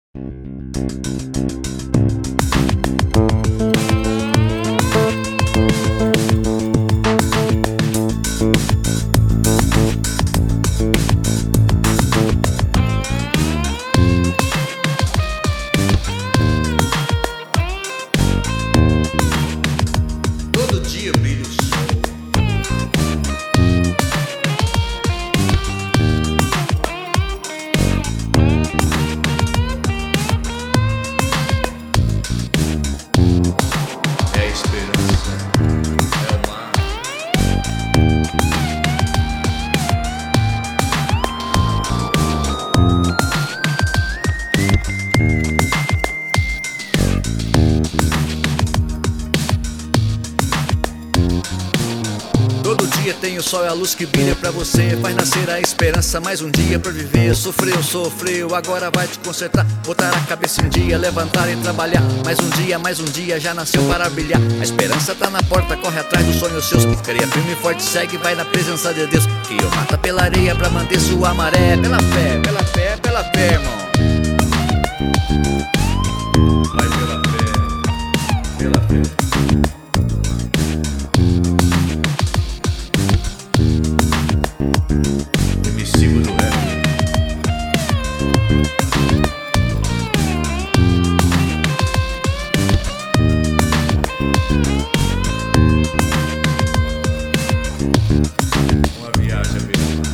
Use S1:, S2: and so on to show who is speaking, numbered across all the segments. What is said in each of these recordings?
S1: Todo dia brilha o sol. É a esperança, é o mar. Todo dia tem o sol e a luz que brilha pra você. Faz nascer a esperança, mais um dia pra viver. Sofreu, agora vai te consertar. Botar a cabeça em dia, levantar e trabalhar. Mais um dia, já nasceu para brilhar. A esperança tá na porta, corre atrás dos sonhos seus. Cria firme e forte, segue, vai na presença de Deus. Que o mata pela areia pra manter sua maré. Pela fé, irmão. Vai pela fé. Emissivo do rap. Uma viagem a beira-mar.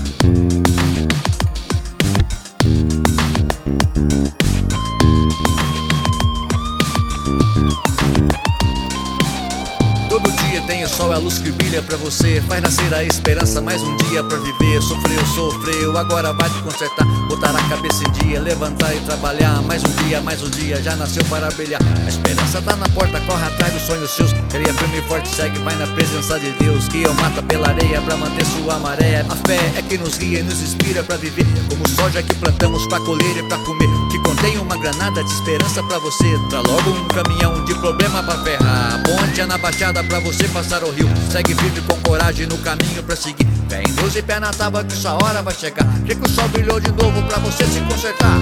S1: Todo dia tem o sol e a luz que brilha pra você. Faz nascer a esperança, mais um dia pra viver. Sofreu, agora vai te consertar. Botar a cabeça em dia, levantar e trabalhar. Mais um dia, já nasceu para brilhar. A esperança tá na porta, corre atrás dos sonhos seus. Cria firme e forte, segue, vai na presença de Deus. Que o mata pela areia pra manter sua maré. A fé é que nos guia e nos inspira pra viver. Como soja que plantamos pra colher e pra comer. Que contém uma granada de esperança pra você. Tra logo um caminhão de problema pra ferrar. A ponte é na baixada pra você passar o rio. Segue firme com coragem no caminho pra seguir. Fé em Deus e pé na tábua que sua hora vai chegar. Vê que o sol brilhou de novo pra você se consertar.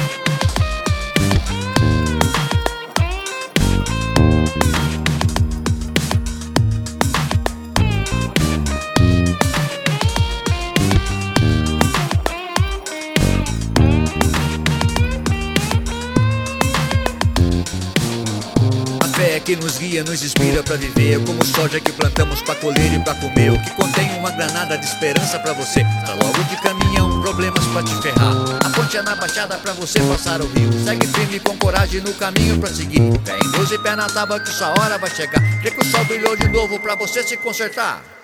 S1: É que nos guia, nos inspira pra viver. Como soja que plantamos pra colher e pra comer. O que contém uma granada de esperança pra você. Tá logo de caminhão, problemas pra te ferrar. A ponte é na baixada pra você passar o rio. Segue firme com coragem no caminho pra seguir. Fé em Deus e pé na tábua que sua hora vai chegar. Vê que o sol brilhou de novo pra você se consertar.